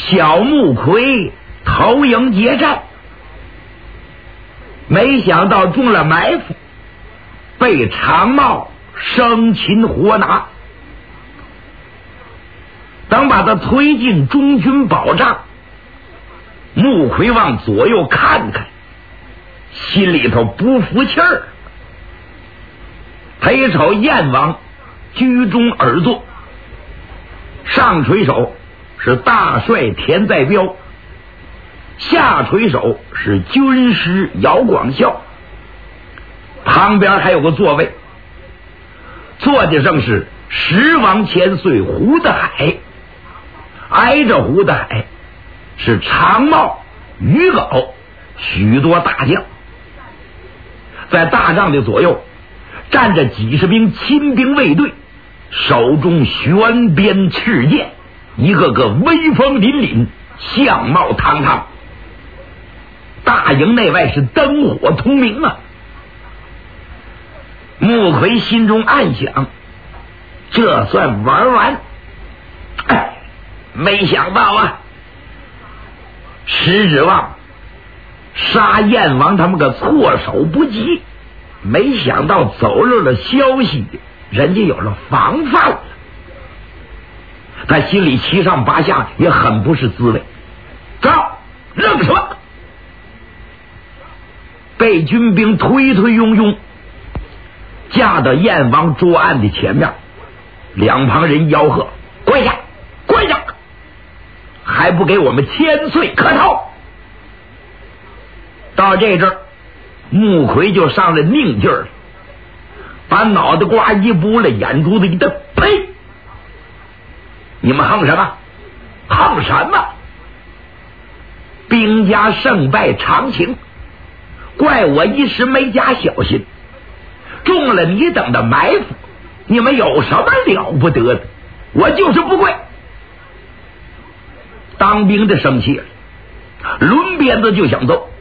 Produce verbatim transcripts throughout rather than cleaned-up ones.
小木奎投营劫寨，没想到中了埋伏，被常茂生擒活拿。等把他推进中军保障，木奎往左右看看，心里头不服气儿。他瞅燕王居中而坐，上垂手是大帅田在彪，下垂手是军师姚广孝，旁边还有个座位，坐的正是十王千岁胡德海，挨着胡德海是常茂、于镐许多大将。在大帐的左右站着几十名亲兵卫队，手中悬鞭赤剑，一个个威风凛凛，相貌堂堂。大营内外是灯火通明啊！穆奎心中暗想，这算玩完。哎，没想到啊，石指望杀燕王他们个措手不及，没想到走漏了消息，人家有了防范了。他心里七上八下，也很不是滋味。走，愣什么？被军兵推推拥拥架到燕王桌案的前面，两旁人吆喝：跪下，跪下！还不给我们千岁磕头！到这阵儿，穆奎就上了拧劲儿，把脑袋瓜一拨了，眼珠子一瞪：呸！你们横什么？横什么？兵家胜败常情，怪我一时没加小心，中了你等的埋伏，你们有什么了不得的？我就是不跪。当兵的生气了，抡鞭子就想揍。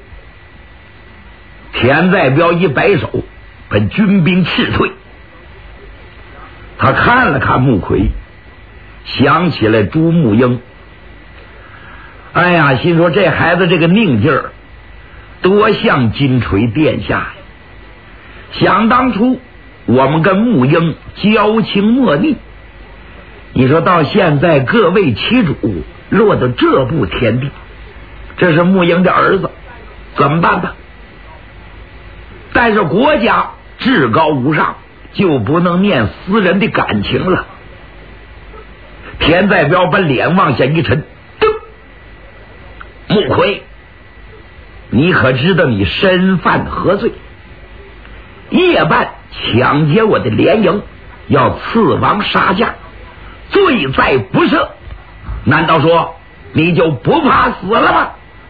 田在彪一摆手，把军兵斥退。他看了看穆奎，想起来朱木英，哎呀，心说这孩子这个拧劲儿，多像金锤殿下呀！想当初我们跟穆英交情莫逆，你说到现在各为其主，落到这步田地，这是穆英的儿子，怎么办吧？但是国家至高无上，就不能念私人的感情了。田在彪把脸往下一沉，噔！穆奎，你可知道你身犯何罪？夜半抢劫我的连营，要刺王杀将，罪在不赦，难道说你就不怕死了吗？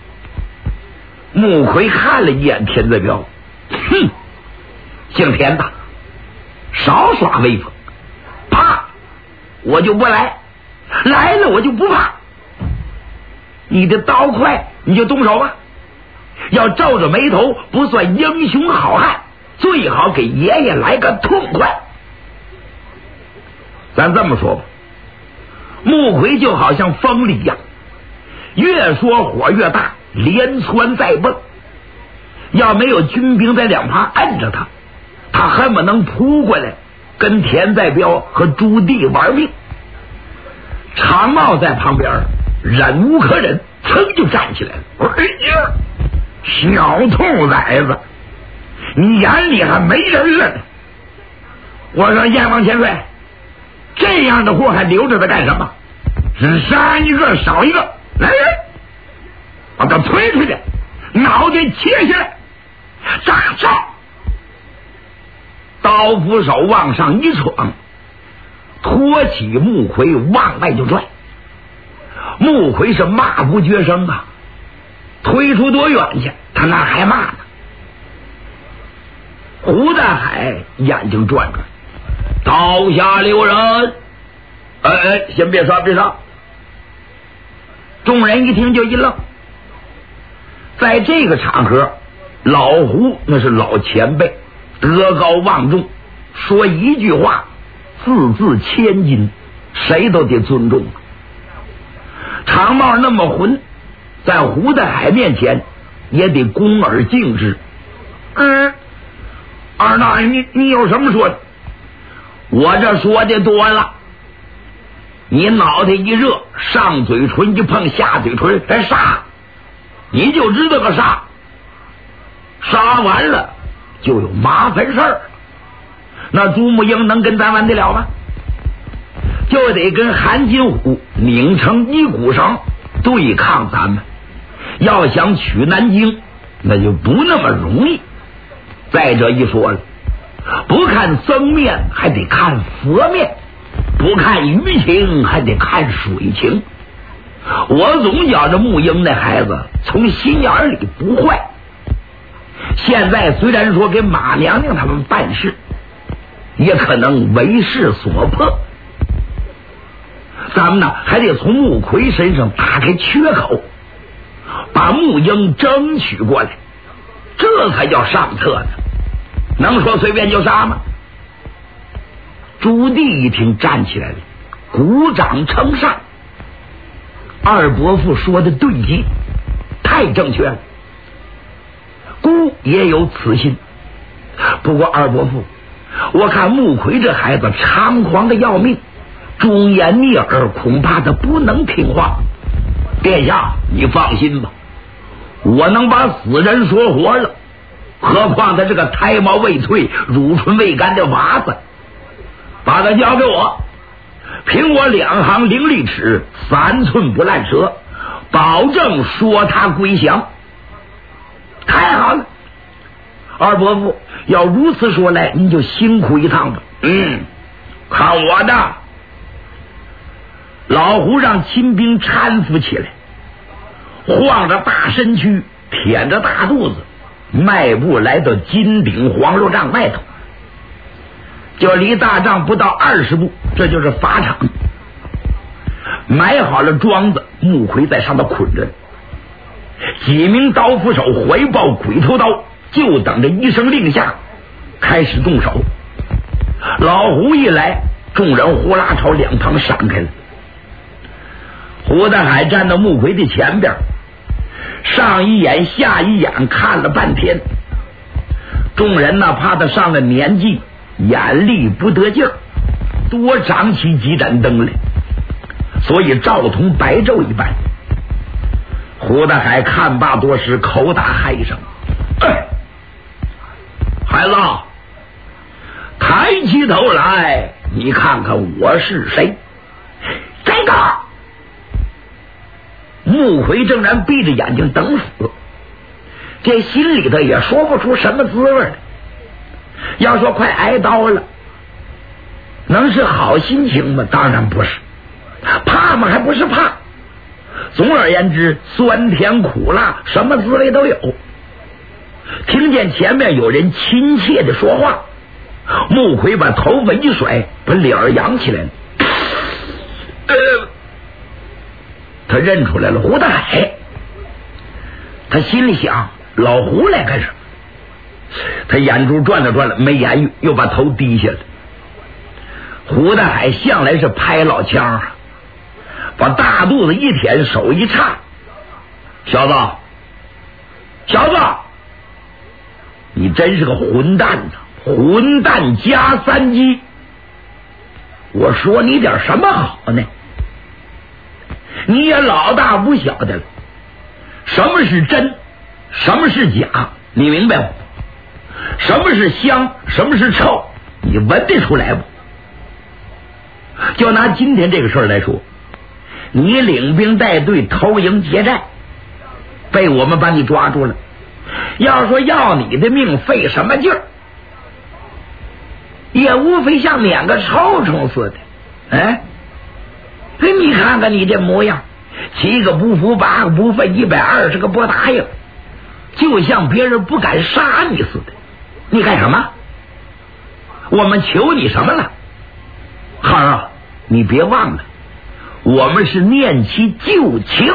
穆奎看了一眼田在彪，哼，姓田的，少耍威风，怕我就不来，来了我就不怕。你的刀快，你就动手吧。要皱着眉头不算英雄好汉，最好给爷爷来个痛快。咱这么说吧，穆奎就好像风力一样，越说火越大，连窜带蹦。要没有军兵在两旁按着他，他恨不能扑过来跟田在彪和朱棣玩命。常茂在旁边忍无可忍，噌就站起来了。哎呀，小兔崽子，你眼里还没人似的！我说燕王千岁，这样的货还留着他干什么？是杀一个少一个，来人，把他推出去，脑袋切下来，炸照！刀斧手往上一闯，拖起穆奎往外就拽。穆奎是骂不绝声啊，推出多远去，他那还骂呢。胡大海眼睛转转，刀下留人！哎哎，先别杀，别杀！众人一听就一愣。在这个场合，老胡那是老前辈，德高望重，说一句话字字千金，谁都得尊重。 长帽那么混，在胡大海面前也得恭而敬之。嗯，二大爷，你你有什么说的？我这说的多了。你脑袋一热，上嘴唇一碰下嘴唇，再杀，你就知道个杀。杀完了就有麻烦事儿。那朱木英能跟咱玩得了吗？就得跟韩金虎拧成一股绳对抗咱们。要想取南京，那就不那么容易。再者一说了，不看僧面还得看佛面，不看鱼情还得看水情。我总觉着木英那孩子从心眼里不坏。现在虽然说给马娘娘他们办事，也可能为势所迫，咱们呢还得从木奎身上打开缺口，把木英争取过来，这才叫上策呢。能说随便就杀吗？朱棣一听站起来了，鼓掌称善。二伯父说的对极，太正确了，孤也有此心。不过二伯父，我看木奎这孩子猖狂的要命，忠言逆耳，恐怕他不能听话。殿下你放心吧，我能把死人说活了，何况他这个胎毛未退乳唇未干的娃子，把他交给我，凭我两行伶俐齿三寸不烂舌，保证说他归降。太好了，二伯父要如此说来，您就辛苦一趟吧。嗯，看我的。老胡让亲兵搀扶起来，晃着大身躯，腆着大肚子，迈步来到金顶黄肉帐外头，就离大帐不到二十步，这就是法场。买好了桩子，木奎在上头捆着，几名刀斧手怀抱鬼头刀，就等着一声令下开始动手。老胡一来，众人呼啦朝两旁闪开了。胡大海站到木奎的前边，上一眼下一眼看了半天。众人呢怕他上了年纪，眼力不得劲儿，多长起几盏灯来，所以照同白昼一般。胡大海看罢多时，口打嗨声：“哎，孩子，抬起头来，你看看我是谁？”这个木奎正然闭着眼睛等死，这心里头也说不出什么滋味来。要说快挨刀了，能是好心情吗？当然不是。怕吗？还不是怕。总而言之，酸甜苦辣什么滋味都有。听见前面有人亲切的说话，木奎把头发一甩，把脸儿扬起来了。呃他认出来了胡大海，他心里想老胡来干什么？他眼珠转了转了，没言语，又把头低下了。胡大海向来是拍老腔，把大肚子一舔，手一叉：“小子，小子，你真是个混蛋呐！混蛋加三鸡！我说你点什么好呢？你也老大不小的了，什么是真，什么是假，你明白不？什么是香，什么是臭，你闻得出来不？就拿今天这个事儿来说，你领兵带队偷营劫寨，被我们把你抓住了，要说要你的命费什么劲儿，也无非像撵个臭虫似的。哎，你看看你这模样，七个不服，八个不忿，一百二十个不答应，就像别人不敢杀你似的。你干什么？我们求你什么了？孩儿啊，你别忘了，我们是念其旧情。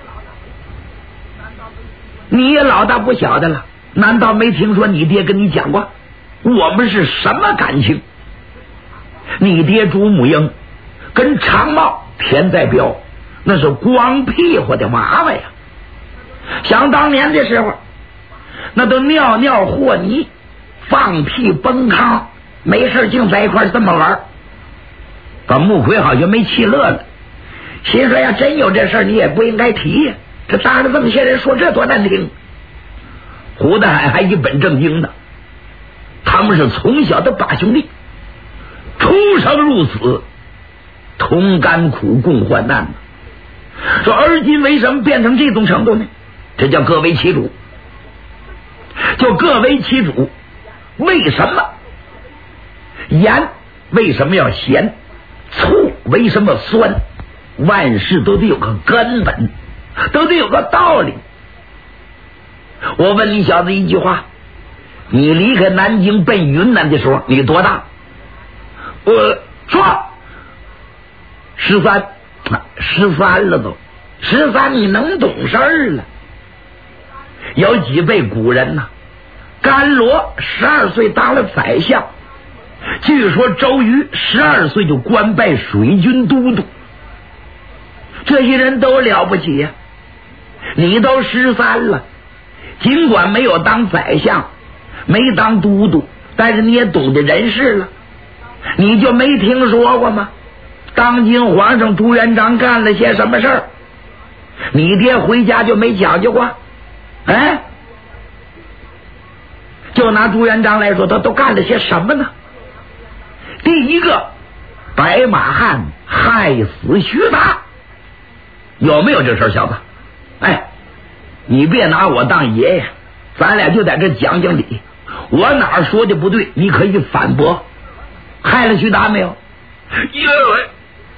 你也老大不小的了，难道没听说你爹跟你讲过我们是什么感情？你爹朱母英跟长茂、田在彪那是光屁股的娃娃呀。想当年的时候，那都尿尿和泥，放屁崩炕，没事净在一块这么玩。把穆奎好像没气乐了，心说呀，真有这事儿你也不应该提呀，这当着这么些人说这多难听。胡大海还一本正经的，他们是从小的把兄弟，出生入死，同甘苦共患难。说而今为什么变成这种程度呢？这叫各为其主，就各为其主。为什么盐为什么要咸，醋为什么酸？万事都得有个根本，都得有个道理。我问你小子一句话，你离开南京奔云南的时候你多大？我说十三，十三了都，十三你能懂事儿了。有几辈古人呐、啊，甘罗十二岁当了宰相，据说周瑜十二岁就官拜水军都督，这些人都了不起呀、啊。你都十三了，尽管没有当宰相，没当都督，但是你也懂得人事了。你就没听说过吗？当今皇上朱元璋干了些什么事儿？你爹回家就没讲究过？哎，就拿朱元璋来说，他都干了些什么呢？第一个，白马汉害死徐达，有没有这事儿，小子？哎，你别拿我当爷爷，咱俩就在这讲讲理。我哪儿说的不对，你可以反驳。害了徐达没有？因为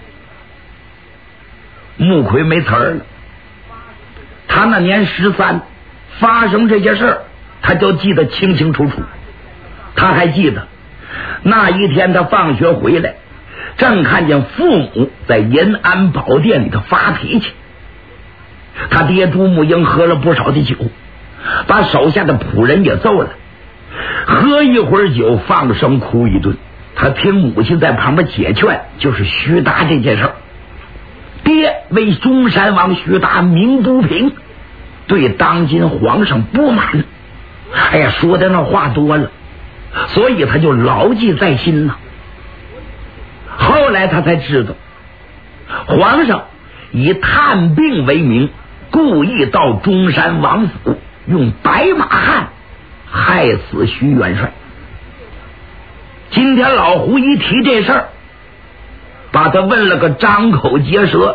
穆奎没词儿了。他那年十三，发生这些事儿，他就记得清清楚楚。他还记得那一天，他放学回来，正看见父母在延安宝殿里头发脾气。他爹朱木英喝了不少的酒，把手下的仆人也揍了。喝一会儿酒，放声哭一顿。他听母亲在旁边解劝，就是徐达这件事儿。爹为中山王徐达鸣不平，对当今皇上不满。哎呀，说的那话多了，所以他就牢记在心了。后来他才知道，皇上以探病为名，故意到中山王府，用白马汉害死徐元帅。今天老胡一提这事儿，把他问了个张口结舌。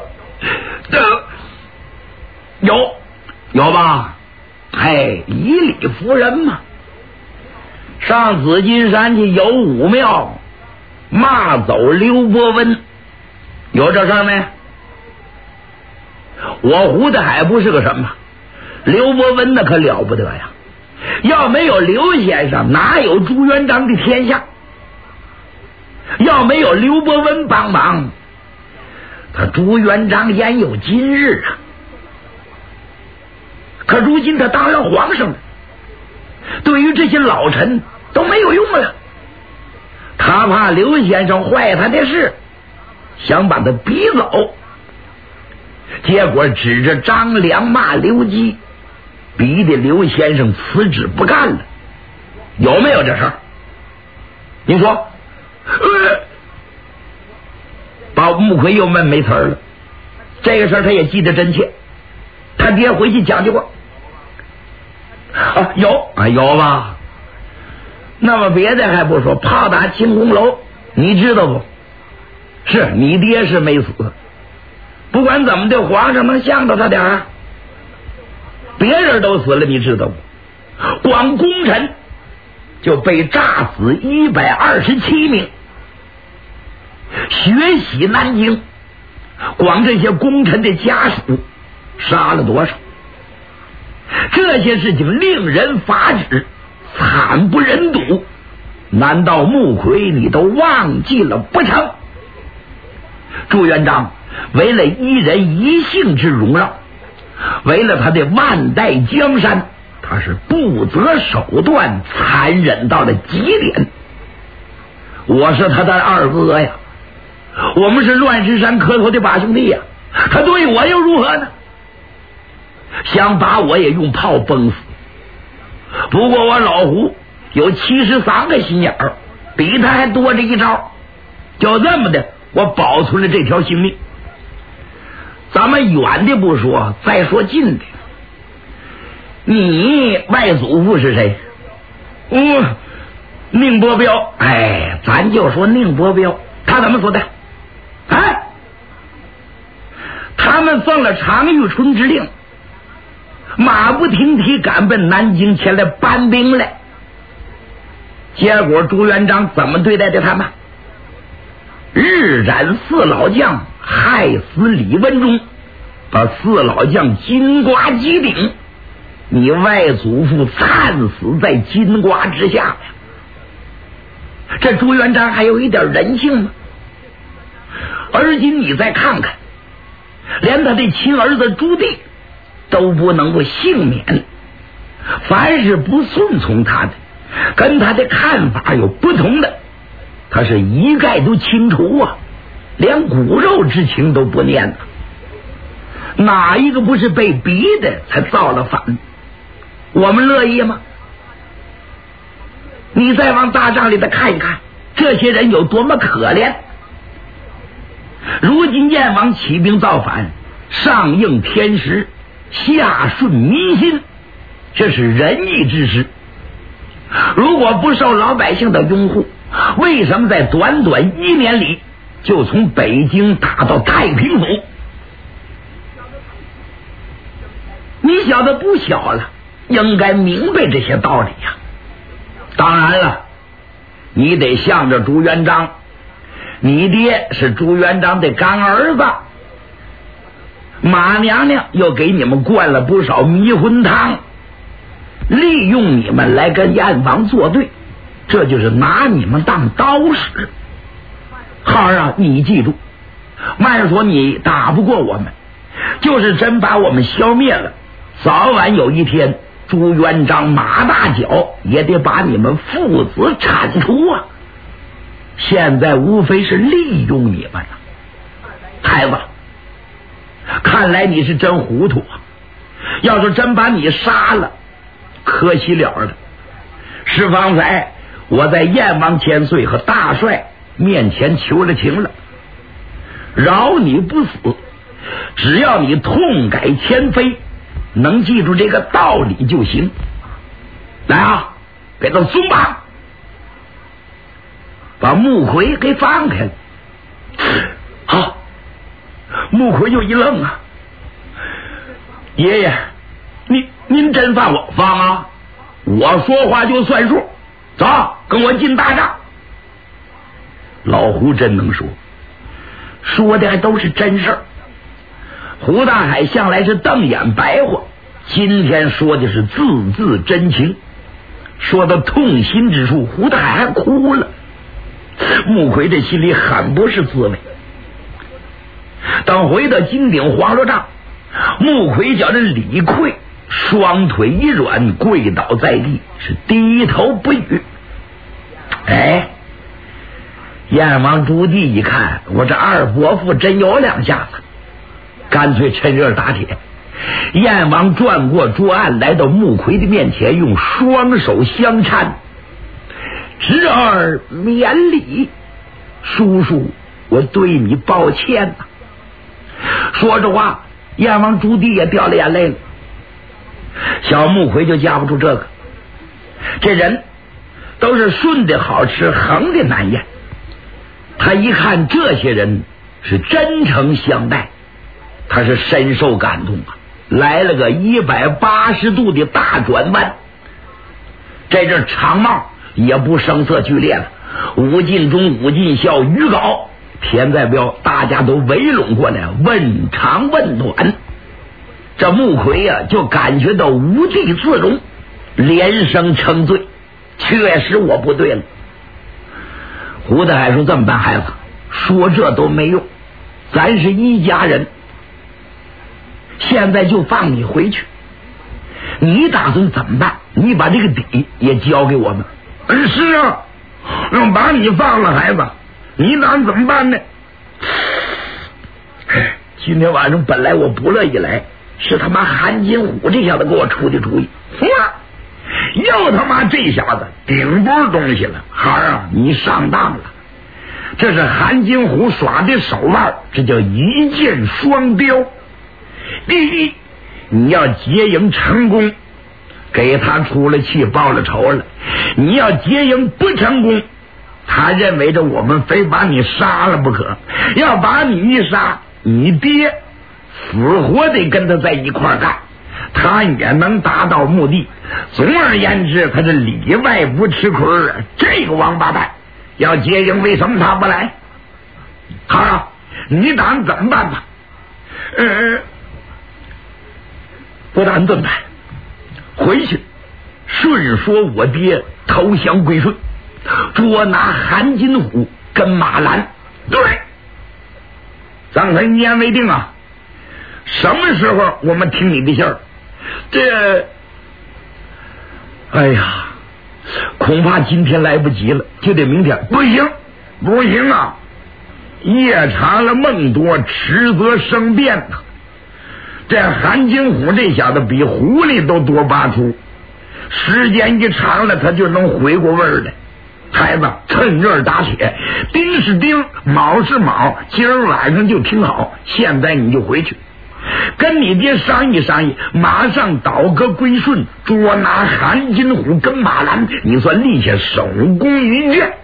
有有吧？哎，以理服人嘛。上紫金山去游武庙，骂走刘伯温，有这事儿没？我胡大海不是个什么，刘伯温那可了不得呀！要没有刘先生，哪有朱元璋的天下？要没有刘伯温帮忙，他朱元璋焉有今日啊？可如今他当了皇上了，对于这些老臣都没有用了。他怕刘先生坏他的事，想把他逼走，结果指着张良骂刘基，逼得刘先生辞职不干了。有没有这事儿？你说？呃，把穆奎又闷没词儿了。这个事儿他也记得真切，他爹回去讲究过。啊，有啊，有吧？那么别的还不说，炮打清宫楼，你知道不？是你爹是没死，不管怎么的，皇上能向着他点儿。别人都死了，你知道不？光功臣就被炸死一百二十七名，血洗南京，光这些功臣的家属杀了多少？这些事情令人发指，惨不忍睹。难道穆奎你都忘记了不成？朱元璋为了一人一姓之荣耀，为了他的万代江山，他是不择手段，残忍到了极点。我是他的二哥呀，我们是乱石山磕头的把兄弟呀， 他对我又如何呢？想把我也用炮崩死。不过我老胡有七十三个心眼儿，比他还多着一招，就这么的，我保存了这条性命。咱们远的不说，再说近的，你外祖父是谁？嗯，宁伯彪。哎，咱就说宁伯彪，他怎么说的？哎，他们奉了常遇春之令，马不停蹄赶奔南京前来搬兵来。结果朱元璋怎么对待的他们？日斩四老将，害死李文忠，把四老将金瓜击顶。你外祖父惨死在金瓜之下，这朱元璋还有一点人性吗？而今你再看看，连他的亲儿子朱棣都不能够幸免。凡是不顺从他的，跟他的看法有不同的，他是一概都清除啊，连骨肉之情都不念了。哪一个不是被逼的才造了反？我们乐意吗？你再往大帐里头看一看，这些人有多么可怜。如今燕王起兵造反，上应天时，下顺民心，这是仁义之师。如果不受老百姓的拥护，为什么在短短一年里就从北京打到太平府？你小的不小了，应该明白这些道理呀。当然了，你得向着朱元璋，你爹是朱元璋的干儿子，马娘娘又给你们灌了不少迷魂汤，利用你们来跟燕王作对，这就是拿你们当刀使。孩儿啊，你记住，慢说你打不过我们，就是真把我们消灭了，早晚有一天朱元璋马大脚也得把你们父子铲除啊！现在无非是利用你们了。孩子，看来你是真糊涂啊！要是真把你杀了，可惜了了。是方才我在燕王千岁和大帅面前求了情了，饶你不死，只要你痛改前非，能记住这个道理就行。来啊，给他松绑，把穆奎给放开了。好，穆奎就一愣啊，爷爷，您您真放我？放啊，我说话就算数。走，跟我进大帐。老胡真能说，说的还都是真事儿。胡大海向来是瞪眼白话，今天说的是字字真情，说到痛心之处，胡大海还哭了。穆奎这心里很不是滋味。等回到金顶黄罗帐，穆奎叫人李逵双腿一软，跪倒在地，是低头不语。哎，燕王朱棣一看，我这二伯父真有两下子，干脆趁热打铁。燕王转过桌案，来到穆奎的面前，用双手相搀，侄儿免礼，叔叔我对你抱歉呐、啊。说着话，燕王朱棣也掉了眼泪了。小穆奎就架不住这个，这人都是顺的好吃，横的难咽。他一看这些人是真诚相待，他是深受感动啊，来了个一百八十度的大转弯。这阵长帽也不声色俱烈了，武进忠、武进孝、于镐、田在彪，大家都围拢过来问长问短。这穆奎啊，就感觉到无地自容，连声称罪，确实我不对了。胡大海说：“这么办，孩子，说这都没用，咱是一家人，现在就放你回去。你打算怎么办？你把这个底也交给我们。”“嗯，是啊，要把你放了，孩子，你打算怎么办呢？” 今天晚上本来我不乐意来，是他妈韩金虎这下子给我出的主意。哇，又他妈这下子顶波东西了，孩儿啊，你上当了。这是韩金虎耍的手腕，这叫一箭双雕。第一，你要结营成功，给他出了气报了仇了；你要结营不成功，他认为着我们非把你杀了不可，要把你一杀，你爹死活得跟他在一块干，他也能达到目的。总而言之，他是里外不吃亏啊！这个王八蛋要结营，为什么他不来？好啊，你打算怎么办吧？呃，不打算怎么办？回去顺说我爹投降归顺，捉拿韩金虎跟马兰。对，咱可一言为定啊！什么时候我们听你的信儿？这，哎呀，恐怕今天来不及了，就得明天。不行，不行啊！夜长了梦多，迟则生变呐。这韩金虎这小子比狐狸都多八出，时间一长了，他就能回过味儿来。孩子，趁热打铁，丁是丁，卯是卯，今儿晚上就听好，现在你就回去，跟你爹商议商议，马上倒戈归顺，捉拿韩金虎跟马兰，你算立下首功一件。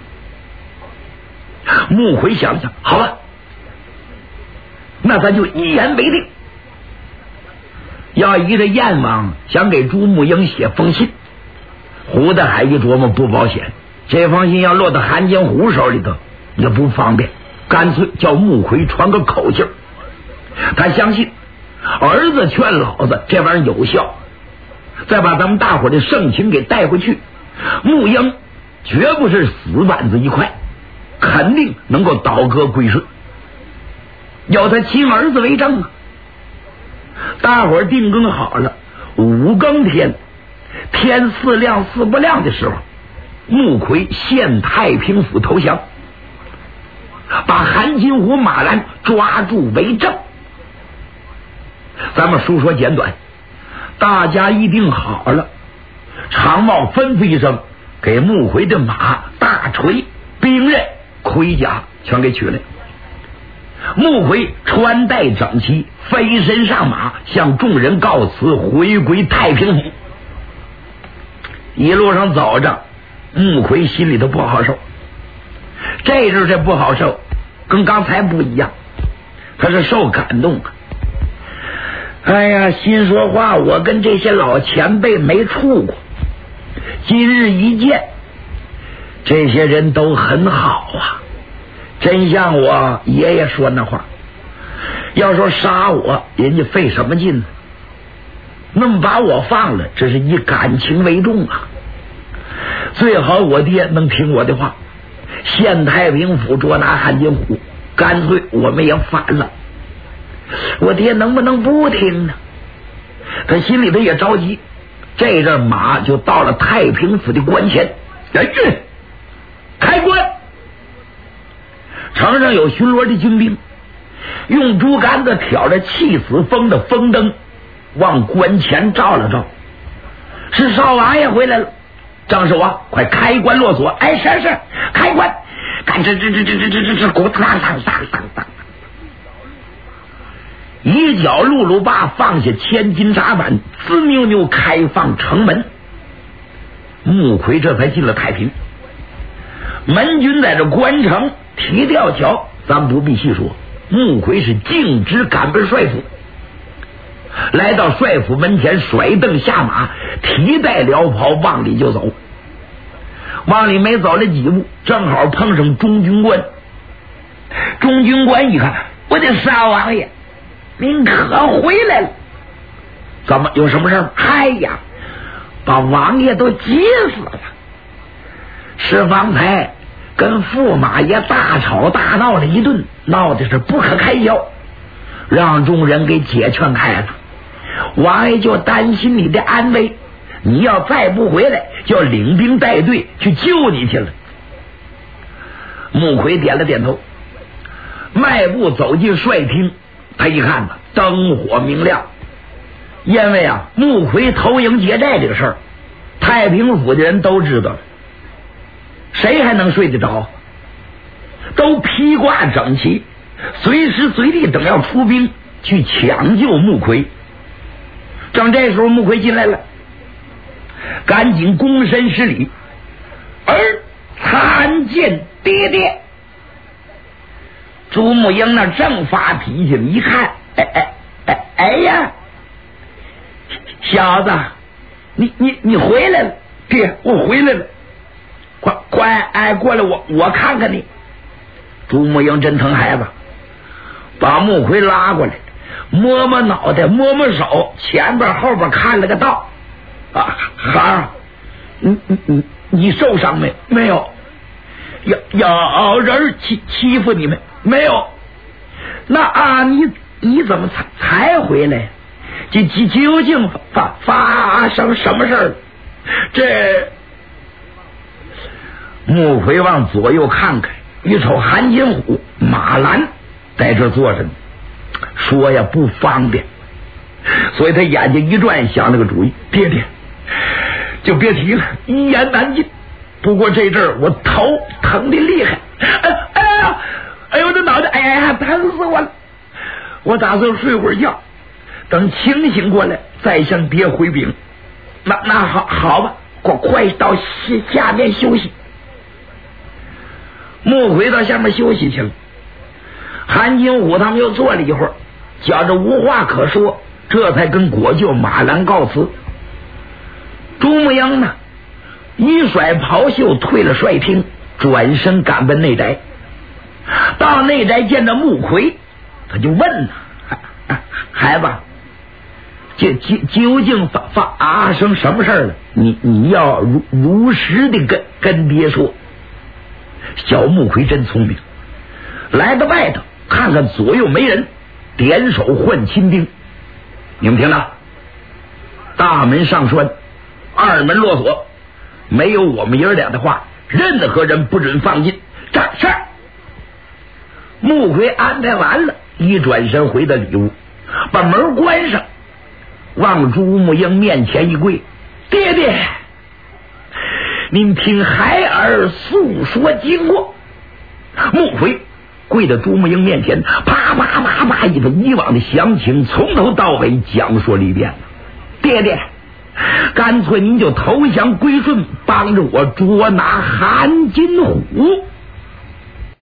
穆奎想想，好了，那咱就一言为定。要依着燕王想给朱木英写封信，胡德海一琢磨不保险，这封信要落到韩金虎手里头也不方便，干脆叫穆奎传个口信。他相信儿子劝老子这玩意儿有效，再把咱们大伙的盛情给带回去，穆英绝不是死板子一块，肯定能够倒戈归顺，有他亲儿子为证啊！大伙儿定更好了，五更天，天似亮似不亮的时候，穆奎献太平府投降，把韩金虎、马兰抓住为证。咱们书说简短，大家一定好了，常茂吩咐一声，给穆奎的马、大锤、兵刃、盔甲全给取来。穆奎穿戴整齐，飞身上马，向众人告辞，回归太平府。一路上走着，穆奎心里头不好受，这阵这不好受跟刚才不一样，他是受感动啊！哎呀，心说话，我跟这些老前辈没处过，今日一见，这些人都很好啊，真像我爷爷说那话，要说杀我，人家费什么劲呢？那么把我放了，这是以感情为重啊！最好我爹能听我的话，县太平府捉拿韩金虎，干脆我们也反了。我爹能不能不听呢？他心里头也着急。这阵马就到了太平府的关前，来人开关。城上有巡逻的军兵，用竹竿子挑着气死风的风灯往关前照了照，是少王爷回来了。张守啊，快开关落锁！哎，是是，开关！看这这这这这这这这，鼓当当当当当，一脚辘辘把放下千斤闸板，滋扭扭开放城门。穆奎这才进了太平。门军在这关城提吊桥，咱不必细说。穆奎是径直赶奔帅府，来到帅府门前，甩蹬下马，提带辽袍往里就走。往里没走了几步，正好碰上中军官。中军官一看，我的少王爷，您可回来了？怎么有什么事儿？哎呀，把王爷都急死了，是方才跟驸马爷大吵大闹了一顿，闹的是不可开交，让众人给解劝开了。王爷就担心你的安危，你要再不回来，就领兵带队去救你去了。穆奎点了点头，迈步走进帅厅， 他一看呢，灯火明亮，因为啊，穆奎投营劫寨这个事儿，太平府的人都知道了，谁还能睡得着？都披挂整齐，随时随地等要出兵去抢救穆奎。正这时候，穆奎进来了，赶紧躬身施礼，儿参见爹爹。朱木英那正发脾气，一看，哎哎哎哎呀，小子，你你你回来了，爹，我回来了，快快哎过来，我我看看你。朱木英真疼孩子，把穆奎拉过来，摸摸脑袋，摸摸手，前边后边看了个道。啊，孩儿，你你你你受伤没？没有。有有人欺欺负你们没有？那啊，你你怎么才才回来？究究竟发发生什么事儿？这穆奎往左右看看，一瞅韩金虎、马兰在这坐着呢，说呀不方便，所以他眼睛一转，想了个主意：爹爹，就别提了，一言难尽。不过这阵儿我头疼的厉害，哎哎呀，哎呦我的脑袋，哎呀，疼死我了！我打算睡会儿觉，等清醒过来再向爹回禀。那那好好吧，快快到下面休息。穆奎到下面休息去了。韩金虎他们又坐了一会儿，觉着无话可说，这才跟国舅马兰告辞。朱木英呢，一甩袍袖，退了帅厅，转身赶奔内宅。到内宅见到穆奎，他就问呢：“孩子，究究究竟发发生什么事了？你你要如如实的跟跟爹说。”小穆奎真聪明，来到外头看看左右没人，点手唤亲兵。你们听着，大门上栓，二门落锁，没有我们爷俩的话，任何人不准放进。这事儿，穆奎安排完了，一转身回到里屋，把门关上，往朱木英面前一跪：“爹爹，您听孩儿诉说经过。”穆奎跪到朱木英面前，啪啪啪啪一把以往的详情从头到尾讲述了一遍。爹爹，干脆您就投降归顺，帮着我捉拿韩金虎。